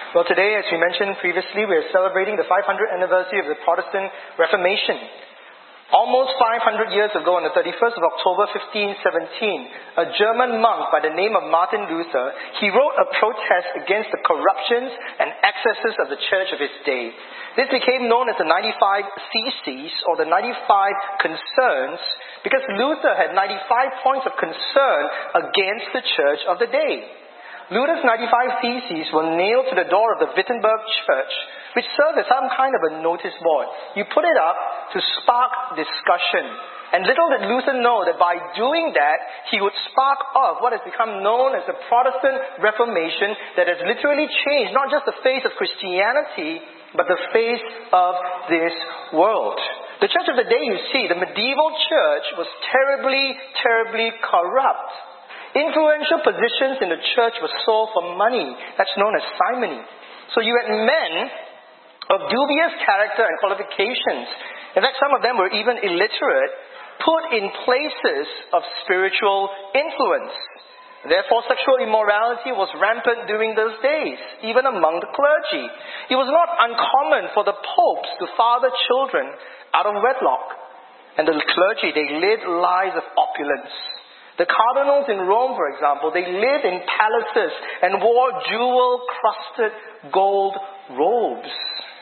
Well, today, as we mentioned previously, we are celebrating the 500th anniversary of the Protestant Reformation. Almost 500 years ago, on the 31st of October 1517, a German monk by the name of Martin Luther, he wrote a protest against the corruptions and excesses of the church of his day. This became known as the 95 Theses, or the 95 Concerns, because Luther had 95 points of concern against the church of the day. Luther's 95 Theses were nailed to the door of the Wittenberg church, which served as some kind of a notice board. You put it up to spark discussion. And little did Luther know that by doing that, he would spark off what has become known as the Protestant Reformation that has literally changed not just the face of Christianity, but the face of this world. The church of the day, you see, the medieval church was terribly, terribly corrupt. Influential positions in the church were sold for money. That's known as simony. So you had men of dubious character and qualifications. In fact, some of them were even illiterate, put in places of spiritual influence. Therefore, sexual immorality was rampant during those days, even among the clergy. It was not uncommon for the popes to father children out of wedlock. And the clergy, they lived lives of opulence. The cardinals in Rome, for example, they lived in palaces and wore jewel-crusted gold robes.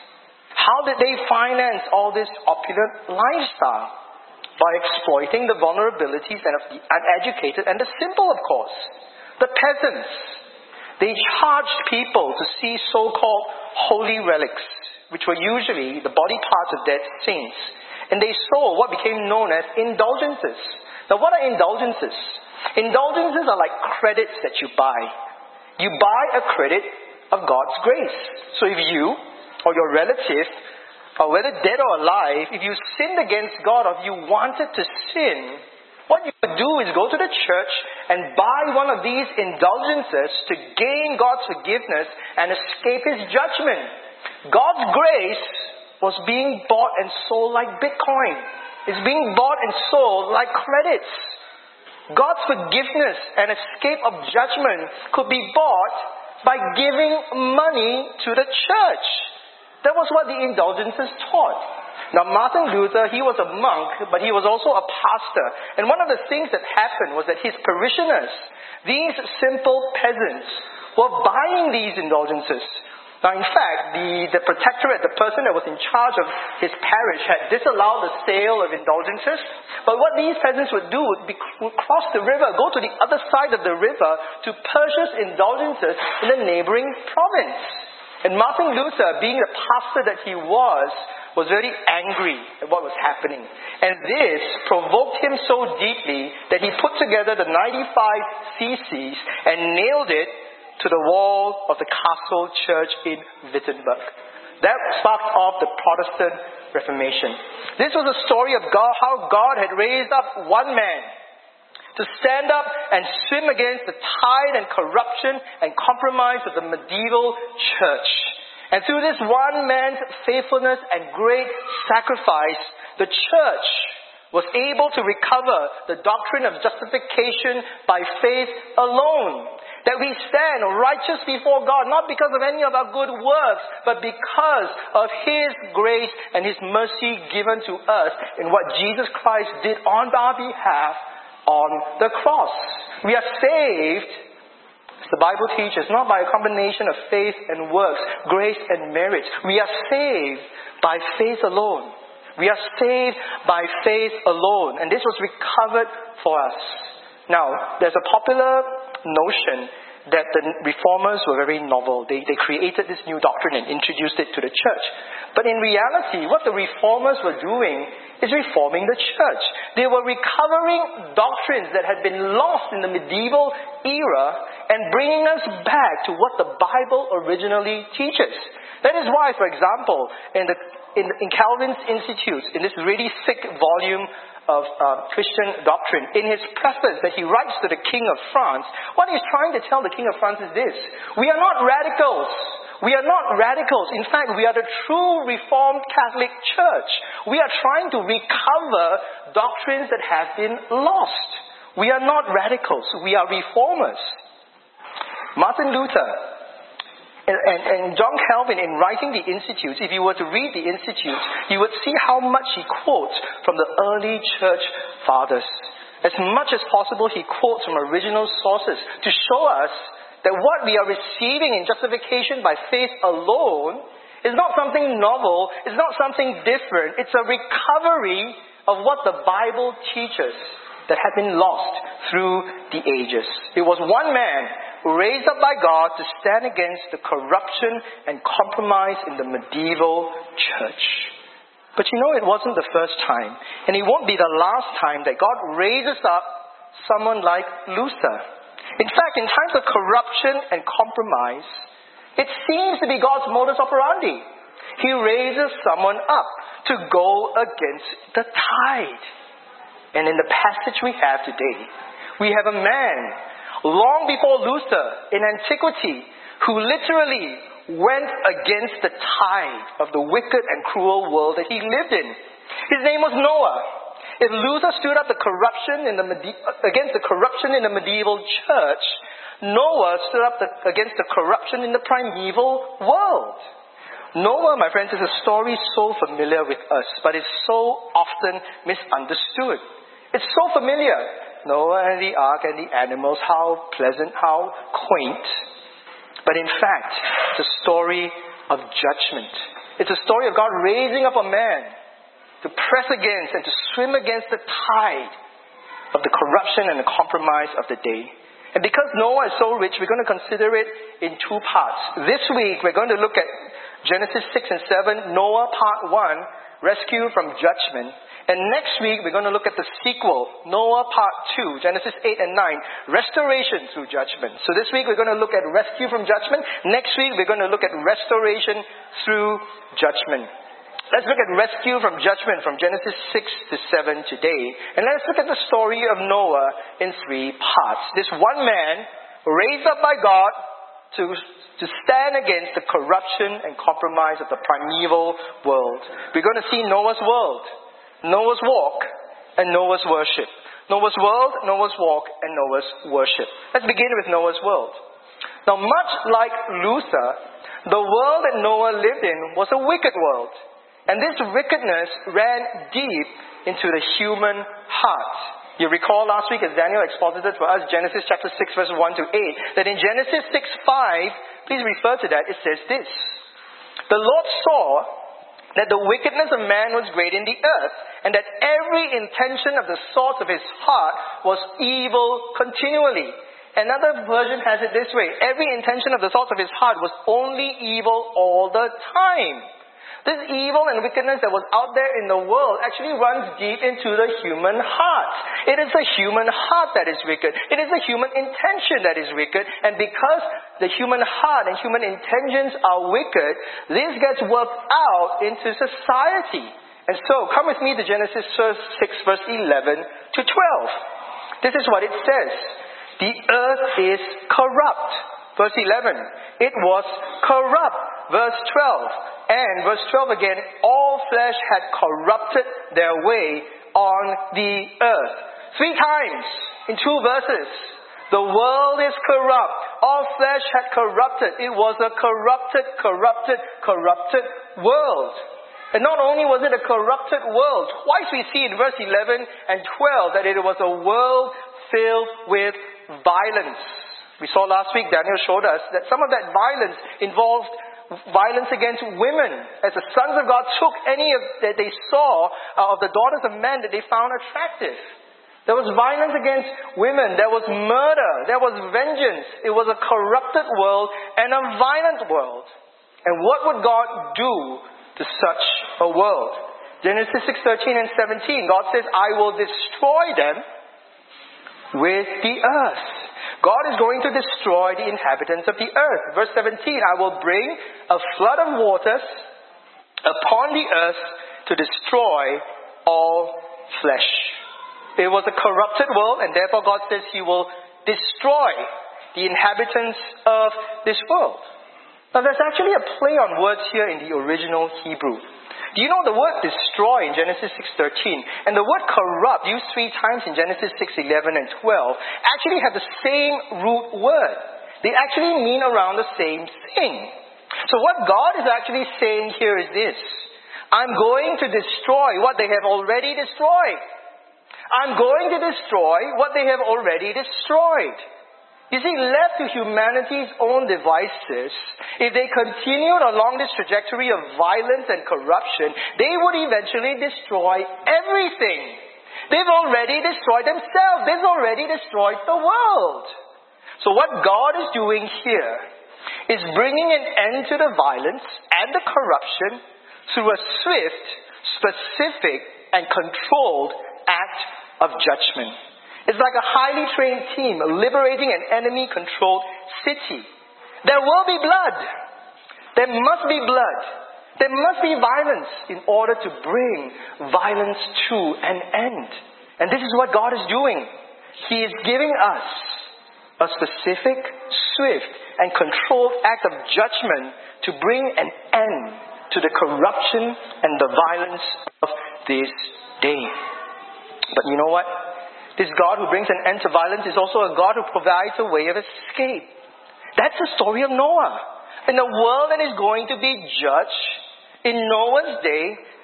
How did they finance all this opulent lifestyle? By exploiting the vulnerabilities of the uneducated and the simple, of course. The peasants, they charged people to see so-called holy relics, which were usually the body parts of dead saints. And they sold what became known as indulgences. Now, what are indulgences? Indulgences are like credits that you buy. You buy a credit of God's grace. So if you or your relative, or whether dead or alive, if you sinned against God or if you wanted to sin, what you would do is go to the church and buy one of these indulgences to gain God's forgiveness and escape His judgment. God's grace was being bought and sold like Bitcoin. It's being bought and sold like credits. God's forgiveness and escape of judgment could be bought by giving money to the church. That was what the indulgences taught. Now, Martin Luther, he was a monk, but he was also a pastor. And one of the things that happened was that his parishioners, these simple peasants, were buying these indulgences. Now, in fact, the protectorate, the person that was in charge of his parish, had disallowed the sale of indulgences. But what these peasants would do would cross the river, go to the other side of the river to purchase indulgences in the neighboring province. And Martin Luther, being the pastor that he was very angry at what was happening. And this provoked him so deeply that he put together the 95 Theses and nailed it to the wall of the castle church in Wittenberg. That sparked off the Protestant Reformation. This was a story of God, how God had raised up one man to stand up and swim against the tide and corruption and compromise of the medieval church. And through this one man's faithfulness and great sacrifice, the church was able to recover the doctrine of justification by faith alone. That we stand righteous before God, not because of any of our good works, but because of His grace and His mercy given to us in what Jesus Christ did on our behalf on the cross. We are saved, as the Bible teaches, not by a combination of faith and works, grace and merit. We are saved by faith alone. We are saved by faith alone. And this was recovered for us. Now, there's a popular notion that the reformers were very novel. They created this new doctrine and introduced it to the church. But in reality, what the reformers were doing is reforming the church. They were recovering doctrines that had been lost in the medieval era and bringing us back to what the Bible originally teaches. That is why, for example, in Calvin's Institutes, in this really thick volume of Christian doctrine, in his preface that he writes to the King of France, what he's trying to tell the King of France is this: we are not radicals. We are not radicals. In fact, we are the true Reformed Catholic Church. We are trying to recover doctrines that have been lost. We are not radicals. We are reformers. Martin Luther, And John Calvin, in writing the Institutes, if you were to read the Institutes, you would see how much he quotes from the early church fathers. As much as possible, he quotes from original sources to show us that what we are receiving in justification by faith alone is not something novel, it's not something different. It's a recovery of what the Bible teaches that had been lost through the ages. It was one man raised up by God to stand against the corruption and compromise in the medieval church. But you know, it wasn't the first time, and it won't be the last time that God raises up someone like Luther. In fact, in times of corruption and compromise, it seems to be God's modus operandi. He raises someone up to go against the tide. And in the passage we have today, we have a man, long before Luther, in antiquity, who literally went against the tide of the wicked and cruel world that he lived in. His name was Noah. If Luther stood up against the corruption in the medieval church, Noah stood up against the corruption in the primeval world. Noah, my friends, is a story so familiar with us, but it's so often misunderstood. It's so familiar. Noah and the ark and the animals, how pleasant, how quaint. But in fact, it's a story of judgment. It's a story of God raising up a man to press against and to swim against the tide of the corruption and the compromise of the day. And because Noah is so rich, we're going to consider it in two parts. This week, we're going to look at Genesis 6 and 7, Noah Part 1, Rescue from Judgment. And next week, we're going to look at the sequel, Noah Part 2, Genesis 8 and 9, Restoration through Judgment. So this week, we're going to look at Rescue from Judgment. Next week, we're going to look at Restoration through Judgment. Let's look at Rescue from Judgment from Genesis 6 to 7 today. And let's look at the story of Noah in three parts. This one man, raised up by God to stand against the corruption and compromise of the primeval world. We're going to see Noah's world, Noah's walk, and Noah's worship. Noah's world, Noah's walk, and Noah's worship. Let's begin with Noah's world. Now, much like Luther, the world that Noah lived in was a wicked world. And this wickedness ran deep into the human heart. You recall last week as Daniel exposited for us Genesis chapter 6 verse 1 to 8, that in Genesis 6:5, please refer to that, it says this. The Lord saw that the wickedness of man was great in the earth, and that every intention of the thoughts of his heart was evil continually. Another version has it this way. Every intention of the thoughts of his heart was only evil all the time. This evil and wickedness that was out there in the world actually runs deep into the human heart. It is the human heart that is wicked. It is the human intention that is wicked. And because the human heart and human intentions are wicked, this gets worked out into society. And so, come with me to Genesis 6 verse 11 to 12. This is what it says. The earth is corrupt. Verse 11. It was corrupt. Verse 12. And verse 12 again, all flesh had corrupted their way on the earth. 3 times in 2 verses. The world is corrupt. All flesh had corrupted. It was a corrupted world. And not only was it a corrupted world, twice we see in verse 11 and 12 that it was a world filled with violence. We saw last week, Daniel showed us that some of that violence involved violence against women, as the sons of God took any of that they saw of the daughters of men that they found attractive. There was violence against women. There was murder. There was vengeance. It was a corrupted world and a violent world. And what would God do to such a world? Genesis 6:13 and 17, God says, I will destroy them with the earth. God is going to destroy the inhabitants of the earth. Verse 17, I will bring a flood of waters upon the earth to destroy all flesh. It was a corrupted world, and therefore God says He will destroy the inhabitants of this world. Now there's actually a play on words here in the original Hebrew. Do you know the word destroy in Genesis 6:13 and the word corrupt used 3 times in Genesis 6:11 and 12 actually have the same root word. They actually mean around the same thing. So what God is actually saying here is this: I'm going to destroy what they have already destroyed. I'm going to destroy what they have already destroyed. You see, left to humanity's own devices, if they continued along this trajectory of violence and corruption, they would eventually destroy everything. They've already destroyed themselves. They've already destroyed the world. So what God is doing here is bringing an end to the violence and the corruption through a swift, specific, and controlled act of judgment. It's like a highly trained team liberating an enemy-controlled city. There will be blood. There must be blood. There must be violence in order to bring violence to an end. And this is what God is doing. He is giving us a specific, swift, and controlled act of judgment to bring an end to the corruption and the violence of this day. But you know what? This God who brings an end to violence is also a God who provides a way of escape. That's the story of Noah. In a world that is going to be judged, in Noah's day,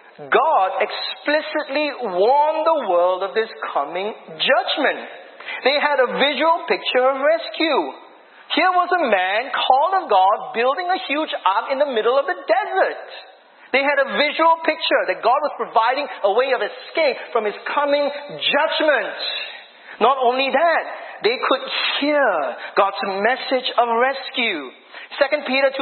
God explicitly warned the world of this coming judgment. They had a visual picture of rescue. Here was a man called of God building a huge ark in the middle of the desert. They had a visual picture that God was providing a way of escape from His coming judgment. Not only that, they could hear God's message of rescue. 2 Peter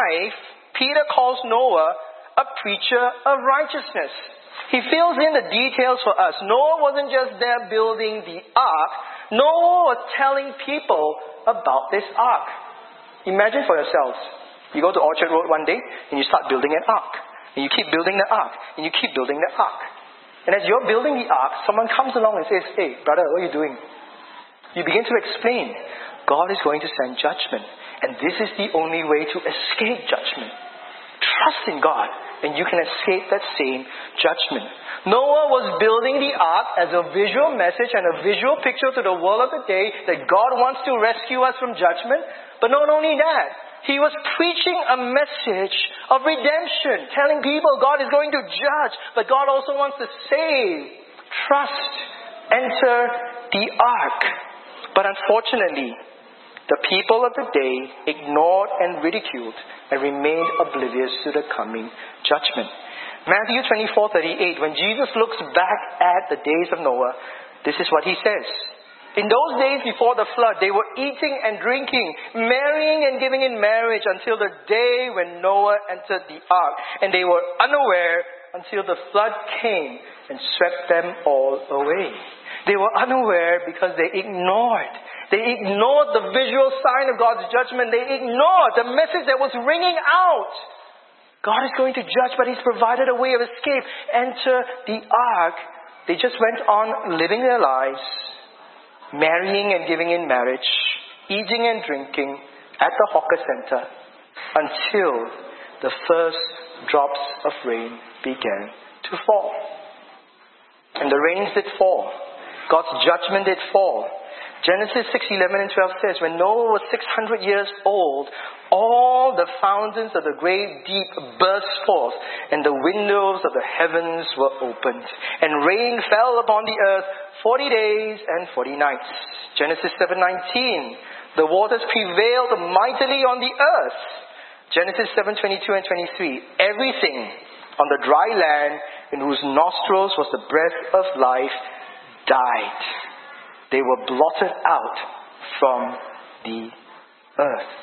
2:5, Peter calls Noah a preacher of righteousness. He fills in the details for us. Noah wasn't just there building the ark. Noah was telling people about this ark. Imagine for yourselves. You go to Orchard Road one day and you start building an ark. And you keep building the ark. And you keep building the ark. And as you're building the ark, someone comes along and says, "Hey, brother, what are you doing?" You begin to explain. God is going to send judgment. And this is the only way to escape judgment. Trust in God, and you can escape that same judgment. Noah was building the ark as a visual message and a visual picture to the world of the day that God wants to rescue us from judgment. But not only that, he was preaching a message of redemption, telling people God is going to judge, but God also wants to save. Trust. Enter the ark. But unfortunately, the people of the day ignored and ridiculed and remained oblivious to the coming judgment. Matthew 24:38, when Jesus looks back at the days of Noah, this is what he says. In those days before the flood, they were eating and drinking, marrying and giving in marriage until the day when Noah entered the ark. And they were unaware until the flood came and swept them all away. They were unaware because they ignored. They ignored the visual sign of God's judgment. They ignored the message that was ringing out. God is going to judge, but He's provided a way of escape. Enter the ark. They just went on living their lives, marrying and giving in marriage, eating and drinking at the hawker center until the first drops of rain began to fall. And the rains did fall. God's judgment did fall. Genesis 6:11 and 12 says, when Noah was 600 years old, all the fountains of the great deep burst forth, and the windows of the heavens were opened, and rain fell upon the earth 40 days and 40 nights. Genesis 7:19, the waters prevailed mightily on the earth. Genesis 7:22 and 23, everything on the dry land in whose nostrils was the breath of life died. They were blotted out from the earth.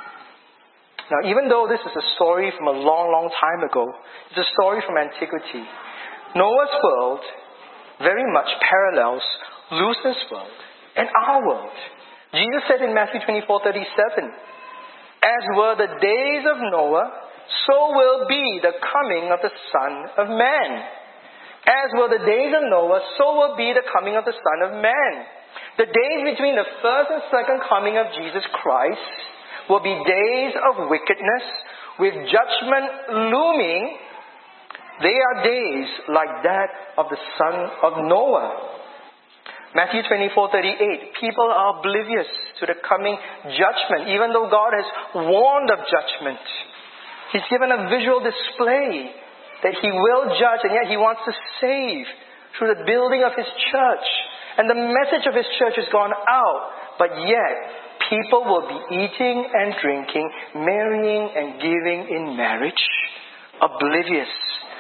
Now, even though this is a story from a long, long time ago, it's a story from antiquity. Noah's world very much parallels Luther's world and our world. Jesus said in Matthew 24:37, as were the days of Noah, so will be the coming of the Son of Man. As were the days of Noah, so will be the coming of the Son of Man. The days between the first and second coming of Jesus Christ will be days of wickedness with judgment looming. They are days like that of the son of Noah. Matthew 24:38, people are oblivious to the coming judgment, even though God has warned of judgment. He's given a visual display that He will judge, and yet He wants to save through the building of His church. And the message of His church has gone out, but yet people will be eating and drinking, marrying and giving in marriage, oblivious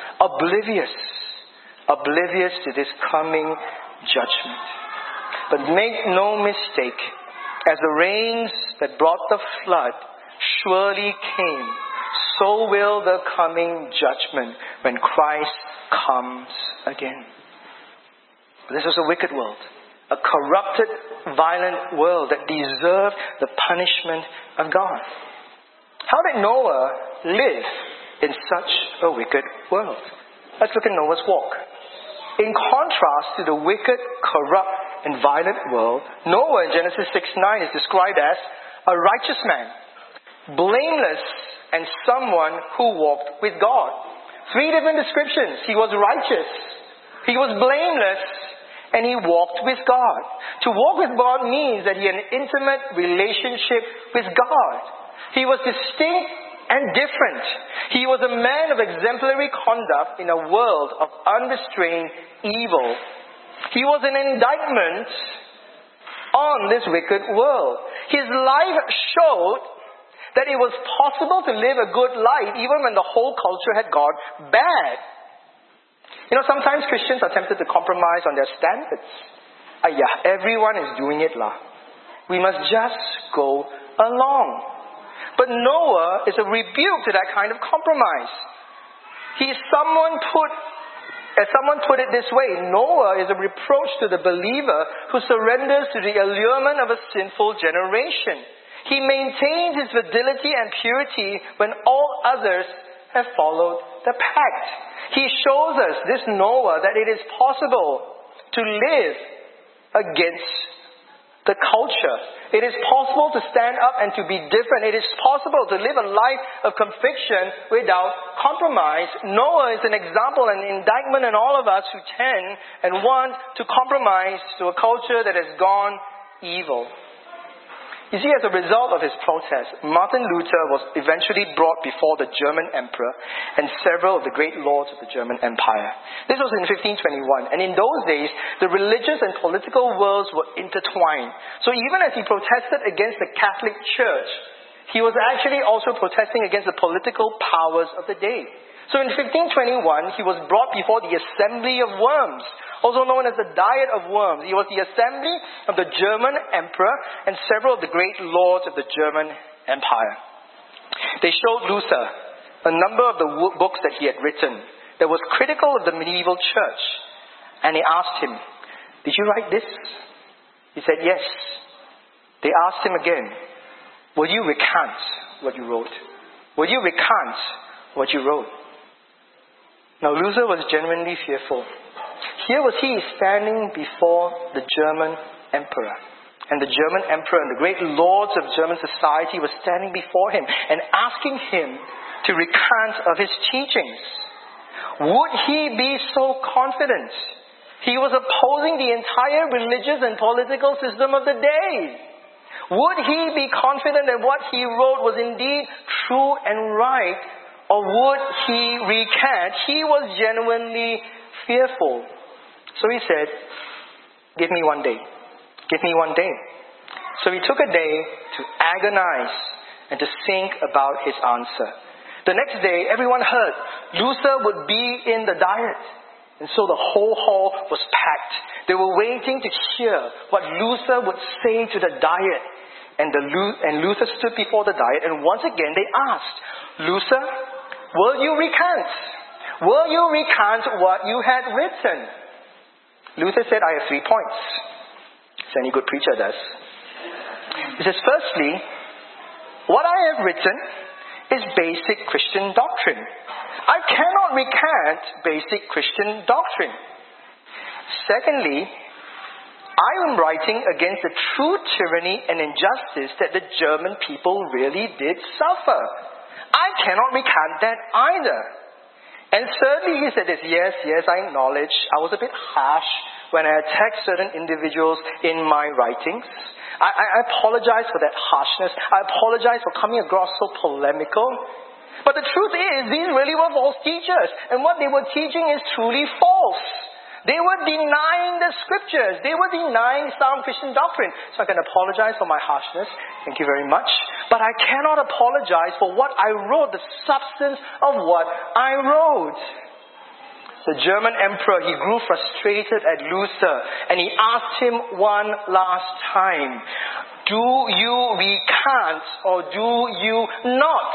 to this coming judgment. But make no mistake, as the rains that brought the flood surely came, so will the coming judgment when Christ comes again. This is a wicked world, a corrupted, violent world that deserved the punishment of God. How did Noah live in such a wicked world? Let's look at Noah's walk. In contrast to the wicked, corrupt, and violent world, Noah in Genesis 6:9 is described as a righteous man, blameless, and someone who walked with God. 3 different descriptions. He was righteous, he was blameless, and he walked with God. To walk with God means that he had an intimate relationship with God. He was distinct and different. He was a man of exemplary conduct in a world of unrestrained evil. He was an indictment on this wicked world. His life showed that it was possible to live a good life even when the whole culture had gone bad. Sometimes Christians are tempted to compromise on their standards. Everyone is doing it lah. We must just go along. But Noah is a rebuke to that kind of compromise. As someone put it this way, Noah is a reproach to the believer who surrenders to the allurement of a sinful generation. He maintains his fidelity and purity when all others have followed the pact. He shows us, this Noah, that it is possible to live against the culture. It is possible to stand up and to be different. It is possible to live a life of conviction without compromise. Noah is an example, an indictment on all of us who tend and want to compromise to a culture that has gone evil. You see, as a result of his protest, Martin Luther was eventually brought before the German emperor and several of the great lords of the German Empire. This was in 1521, and in those days, the religious and political worlds were intertwined. So even as he protested against the Catholic Church, he was actually also protesting against the political powers of the day. So in 1521, he was brought before the Assembly of Worms, also known as the Diet of Worms. It was the assembly of the German emperor and several of the great lords of the German Empire. They showed Luther a number of the books that he had written that was critical of the medieval church. And they asked him, "Did you write this?" He said, "Yes." They asked him again, "Will you recant what you wrote? Will you recant what you wrote?" Now Luther was genuinely fearful. Here was he standing before the German emperor. And the German emperor and the great lords of German society were standing before him and asking him to recant of his teachings. Would he be so confident? He was opposing the entire religious and political system of the day. Would he be confident that what he wrote was indeed true and right? Or would he recant? He was genuinely fearful. So he said, "Give me 1 day. Give me 1 day." So he took a day to agonize and to think about his answer. The next day, everyone heard Luther would be in the Diet. And so the whole hall was packed. They were waiting to hear what Luther would say to the Diet. And Luther stood before the Diet, and once again they asked, "Luther, will you recant? Will you recant what you had written?" Luther said, "I have 3 points. As any good preacher does. He says, firstly, what I have written is basic Christian doctrine. I cannot recant basic Christian doctrine. Secondly, I am writing against the true tyranny and injustice that the German people really did suffer. I cannot recant that either. And thirdly, he said this, yes, I acknowledge I was a bit harsh when I attack certain individuals in my writings. I apologize for that harshness. I apologize for coming across so polemical. But the truth is, these really were false teachers. And what they were teaching is truly false. They were denying the scriptures. They were denying sound Christian doctrine. So I can apologize for my harshness. Thank you very much. But I cannot apologize for what I wrote, the substance of what I wrote. The German emperor, he grew frustrated at Luther, and he asked him one last time, do you recant or do you not?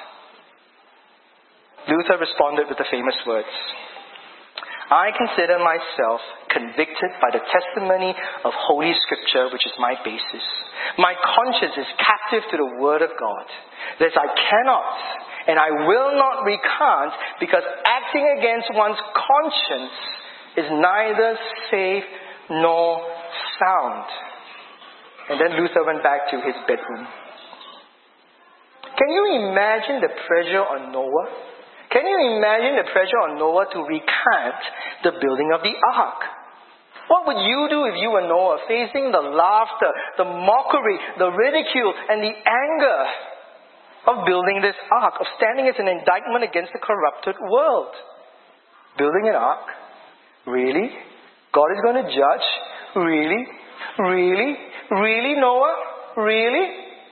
Luther responded with the famous words, I consider myself convicted by the testimony of Holy Scripture, which is my basis. My conscience is captive to the Word of God. Thus I cannot and I will not recant, because acting against one's conscience is neither safe nor sound. And then Luther went back to his bedroom. Can you imagine the pressure on Noah? Can you imagine the pressure on Noah to recant the building of the ark? What would you do if you were Noah, facing the laughter, the mockery, the ridicule, and the anger of building this ark, of standing as an indictment against the corrupted world? Building an ark? Really? God is going to judge? Really? Really? Really, Noah? Really?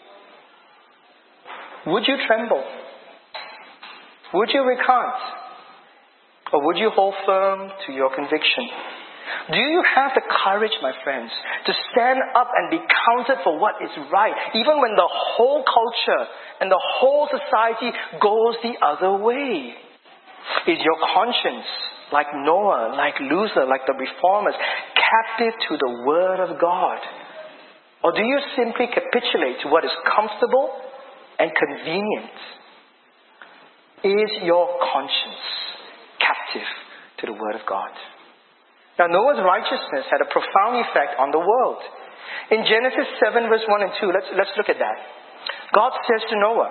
Would you tremble? Would you recant? Or would you hold firm to your conviction? Do you have the courage, my friends, to stand up and be counted for what is right, even when the whole culture and the whole society goes the other way? Is your conscience, like Noah, like Luther, like the reformers, captive to the Word of God? Or do you simply capitulate to what is comfortable and convenient? Is your conscience captive to the Word of God? Now, Noah's righteousness had a profound effect on the world. In Genesis 7 verse 1 and 2, let's look at that. God says to Noah,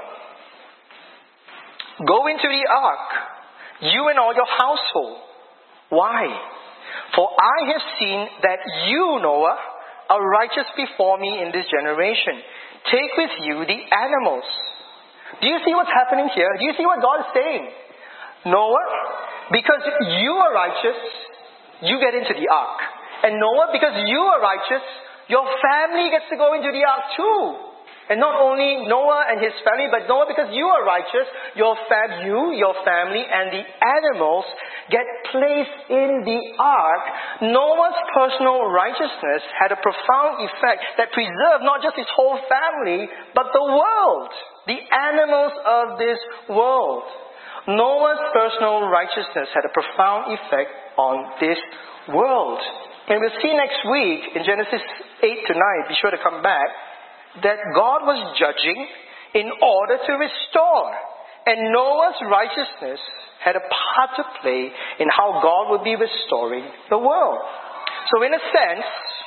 go into the ark, you and all your household. Why? For I have seen that you, Noah, are righteous before me in this generation. Take with you the animals. Do you see what's happening here? Do you see what God is saying? Noah, because you are righteous, you get into the ark. And Noah, because you are righteous, your family gets to go into the ark too. And not only Noah and his family, but Noah, because you are righteous, your family, and the animals get placed in the ark. Noah's personal righteousness had a profound effect that preserved not just his whole family, but the world, the animals of this world. Noah's personal righteousness had a profound effect on this world. And we'll see next week in Genesis 8 to 9, be sure to come back, that God was judging in order to restore. And Noah's righteousness had a part to play in how God would be restoring the world. So in a sense,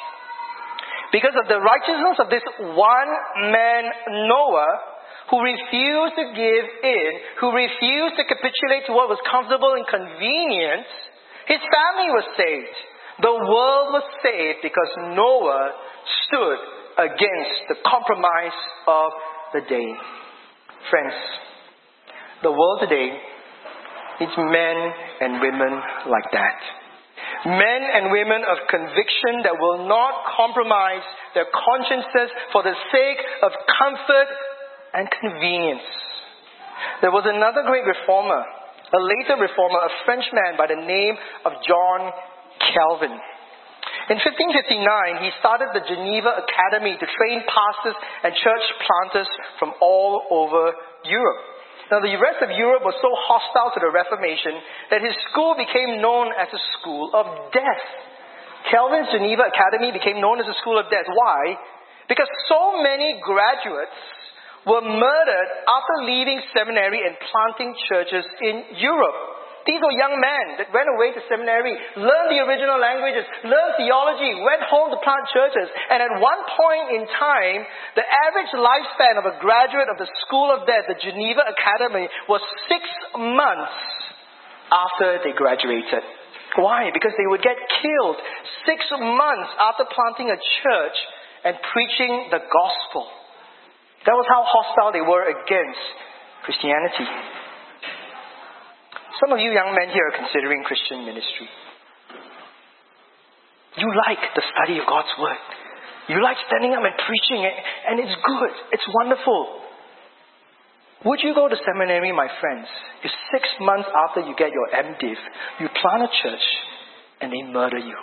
because of the righteousness of this one man, Noah, who refused to give in, who refused to capitulate to what was comfortable and convenient, his family was saved. The world was saved because Noah stood against the compromise of the day. Friends, the world today needs men and women like that. Men and women of conviction that will not compromise their consciences for the sake of comfort and convenience. There was another great reformer, a later reformer, a Frenchman by the name of John Calvin. In 1559, he started the Geneva Academy to train pastors and church planters from all over Europe. Now, the rest of Europe was so hostile to the Reformation that his school became known as a school of death. Calvin's Geneva Academy became known as a school of death. Why? Because so many graduates were murdered after leaving seminary and planting churches in Europe. These were young men that went away to seminary, learned the original languages, learned theology, went home to plant churches. And at one point in time, the average lifespan of a graduate of the School of Death, the Geneva Academy, was 6 months after they graduated. Why? Because they would get killed 6 months after planting a church and preaching the gospel. That was how hostile they were against Christianity. Some of you young men here are considering Christian ministry. You like the study of God's Word. You like standing up and preaching it, and it's good. It's wonderful. Would you go to seminary, my friends, if 6 months after you get your MDiv, you plant a church and they murder you?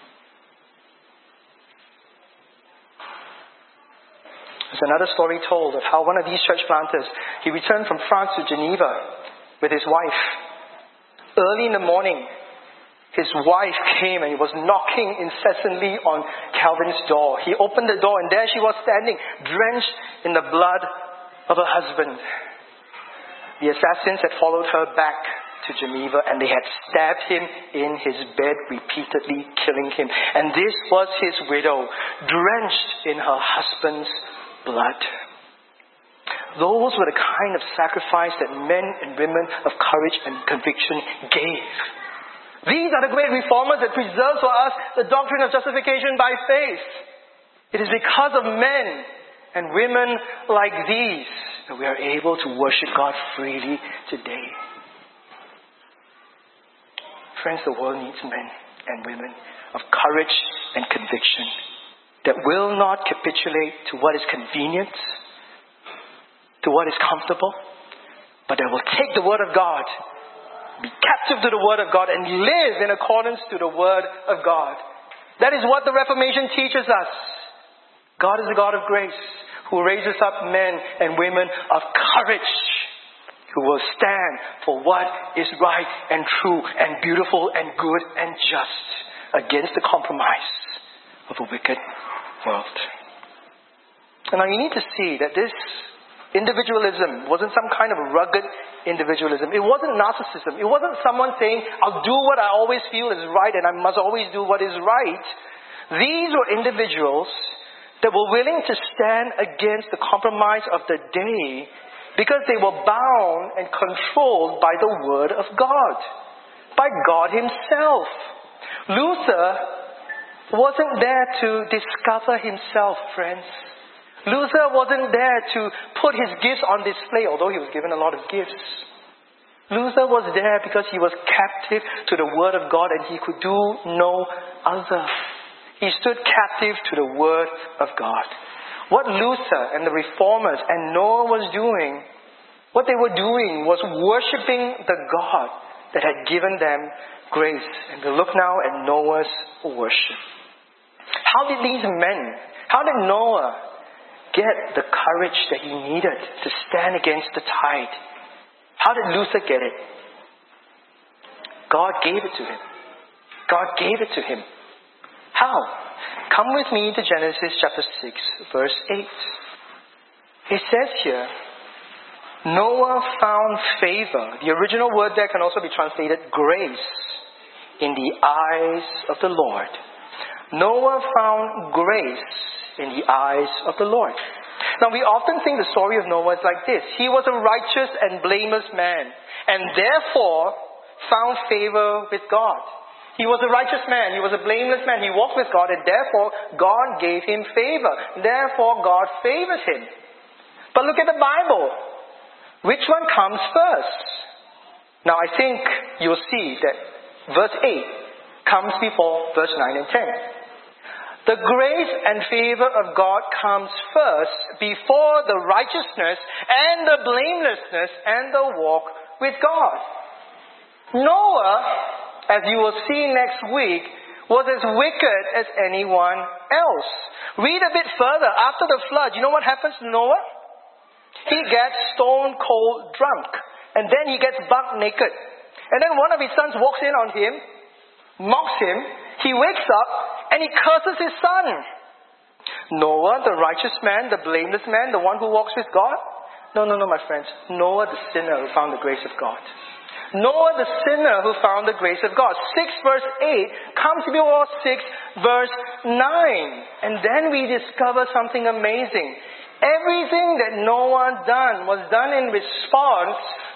There's another story told of how one of these church planters, he returned from France to Geneva with his wife. Early in the morning, his wife came and he was knocking incessantly on Calvin's door. He opened the door and there she was standing, drenched in the blood of her husband. The assassins had followed her back to Geneva and they had stabbed him in his bed repeatedly, killing him. And this was his widow, drenched in her husband's blood. Those were the kind of sacrifice that men and women of courage and conviction gave. These are the great reformers that preserve for us the doctrine of justification by faith. It is because of men and women like these that we are able to worship God freely today. Friends, the world needs men and women of courage and conviction that will not capitulate to what is convenient, to what is comfortable, but that will take the Word of God, be captive to the Word of God, and live in accordance to the Word of God. That is what the Reformation teaches us. God is a God of grace who raises up men and women of courage who will stand for what is right and true and beautiful and good and just against the compromise of a wicked world. And now you need to see that this individualism wasn't some kind of rugged individualism. It wasn't narcissism. It wasn't someone saying, I'll do what I always feel is right and I must always do what is right. These were individuals that were willing to stand against the compromise of the day because they were bound and controlled by the Word of God, by God Himself. Luther wasn't there to discover himself, friends. Luther wasn't there to put his gifts on display, although he was given a lot of gifts. Luther was there because he was captive to the Word of God and he could do no other. He stood captive to the Word of God. What Luther and the Reformers and Noah was doing, what they were doing was worshipping the God that had given them grace. And we look now at Noah's worship. How did these men, how did Noah get the courage that he needed to stand against the tide? How did Luther get it? God gave it to him. God gave it to him. How? Come with me to Genesis chapter 6, verse 8. It says here, Noah found favor. The original word there can also be translated grace in the eyes of the Lord. Noah found grace in the eyes of the Lord. Now we often think the story of Noah is like this. He was a righteous and blameless man and therefore found favor with God. He was a righteous man. He was a blameless man. He walked with God and therefore God gave him favor. Therefore God favored him. But look at the Bible. Which one comes first? Now I think you'll see that verse 8 comes before verse 9 and 10. The grace and favor of God comes first before the righteousness and the blamelessness and the walk with God. Noah, as you will see next week, was as wicked as anyone else. Read a bit further. After the flood, you know what happens to Noah? He gets stone cold drunk. And then he gets buck naked. And then one of his sons walks in on him, mocks him. He wakes up and he curses his son. Noah, the righteous man, the blameless man, the one who walks with God? No, my friends. Noah, the sinner who found the grace of God. Noah, the sinner who found the grace of God. 6 verse 8 comes before 6 verse 9. And then we discover something amazing. Everything that Noah done was done in response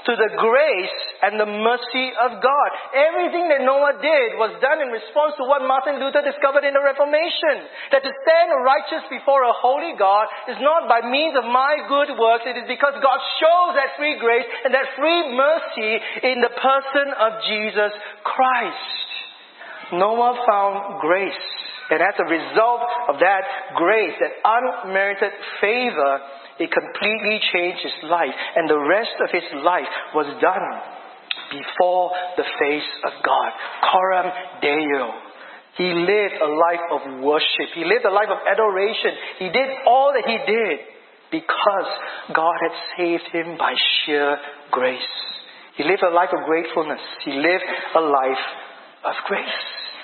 to the grace and the mercy of God. Everything that Noah did was done in response to what Martin Luther discovered in the Reformation. That to stand righteous before a holy God is not by means of my good works. It is because God shows that free grace and that free mercy in the person of Jesus Christ. Noah found grace. And as a result of that grace, that unmerited favor, it completely changed his life. And the rest of his life was done before the face of God. Coram Deo. He lived a life of worship. He lived a life of adoration. He did all that he did because God had saved him by sheer grace. He lived a life of gratefulness. He lived a life of grace.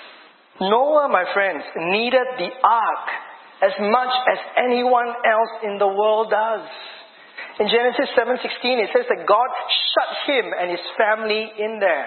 Noah, my friends, needed the ark as much as anyone else in the world does. In Genesis 7:16, it says that God shut him and his family in there.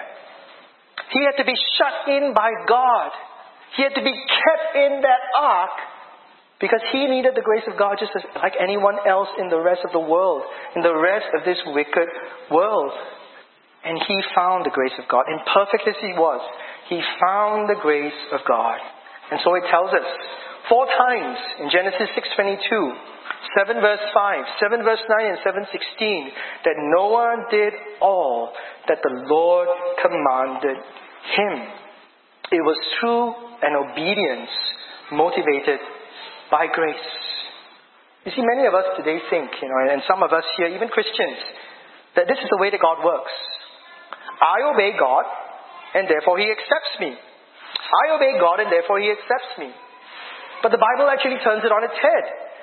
He had to be shut in by God. He had to be kept in that ark because he needed the grace of God just like anyone else in the rest of the world, in the rest of this wicked world. And he found the grace of God. Imperfect as he was, he found the grace of God. And so it tells us 4 times in Genesis 6:22, 7 verse 5, 7 verse 9, and 7:16 that Noah did all that the Lord commanded him. It was through an obedience motivated by grace. You see, many of us today think, and some of us here, even Christians, that this is the way that God works. I obey God, and therefore He accepts me. I obey God, and therefore He accepts me. But the Bible actually turns it on its head.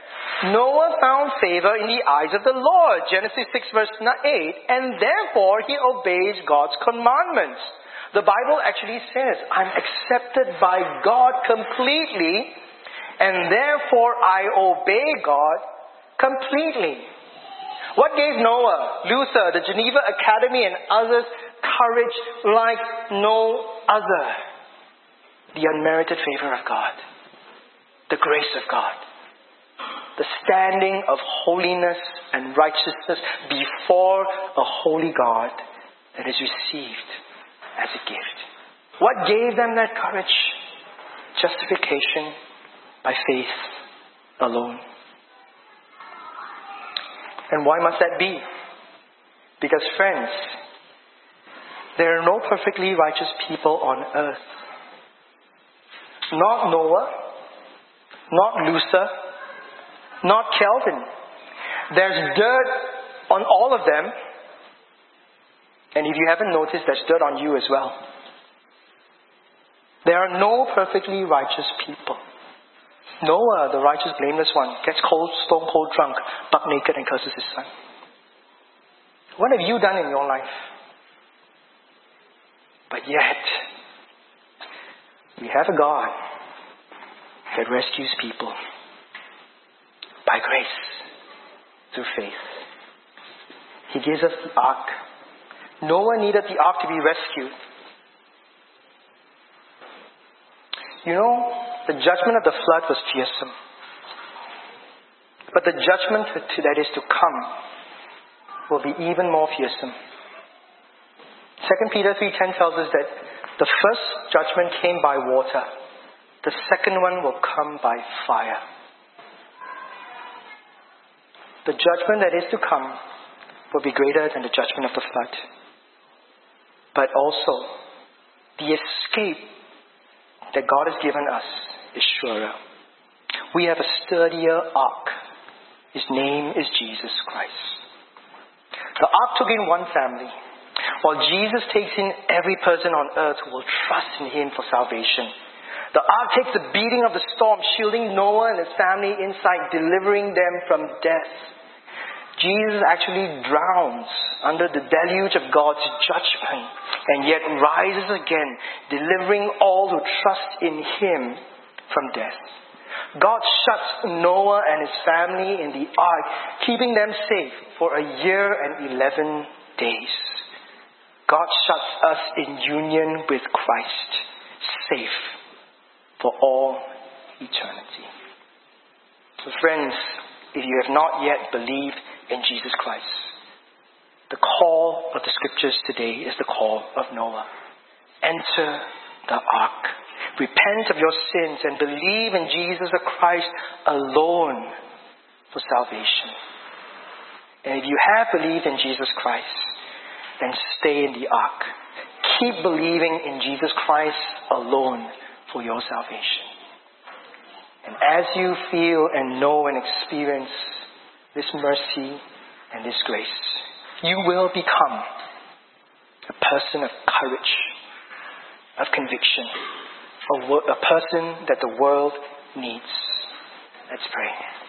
Noah found favor in the eyes of the Lord, Genesis 6 verse 8, and therefore he obeys God's commandments. The Bible actually says, I'm accepted by God completely, and therefore I obey God completely. What gave Noah, Luther, the Geneva Academy, and others courage like no other? The unmerited favor of God. The grace of God. The standing of holiness and righteousness before a holy God that is received as a gift. What gave them that courage? Justification by faith alone. And why must that be? Because, friends, there are no perfectly righteous people on earth. Not Noah, not Luther, not Calvin. There's dirt on all of them. And if you haven't noticed, there's dirt on you as well. There are no perfectly righteous people. Noah, the righteous, blameless one, gets stone cold drunk, buck naked, and curses his son. What have you done in your life? But yet, we have a God that rescues people by grace, through faith. He gives us the ark. Noah needed the ark to be rescued. The judgment of the flood was fearsome. But the judgment that is to come will be even more fearsome. 2 Peter 3:10 tells us that the first judgment came by water. The second one will come by fire. The judgment that is to come will be greater than the judgment of the flood. But also, the escape that God has given us is surer. We have a sturdier ark. His name is Jesus Christ. The ark took in one family, while Jesus takes in every person on earth who will trust in Him for salvation. The ark takes the beating of the storm, shielding Noah and his family inside, delivering them from death. Jesus actually drowns under the deluge of God's judgment and yet rises again, delivering all who trust in Him from death. God shuts Noah and his family in the ark, keeping them safe for 1 year and 11 days. God shuts us in union with Christ, safe for all eternity. So friends, if you have not yet believed in Jesus Christ, The call of the scriptures today is the call of Noah. Enter the ark. Repent of your sins and believe in Jesus Christ alone for salvation. And if you have believed in Jesus Christ, then stay in the ark. Keep believing in Jesus Christ alone for your salvation. And as you feel and know and experience this mercy and this grace, you will become a person of courage, of conviction, a person that the world needs. Let's pray.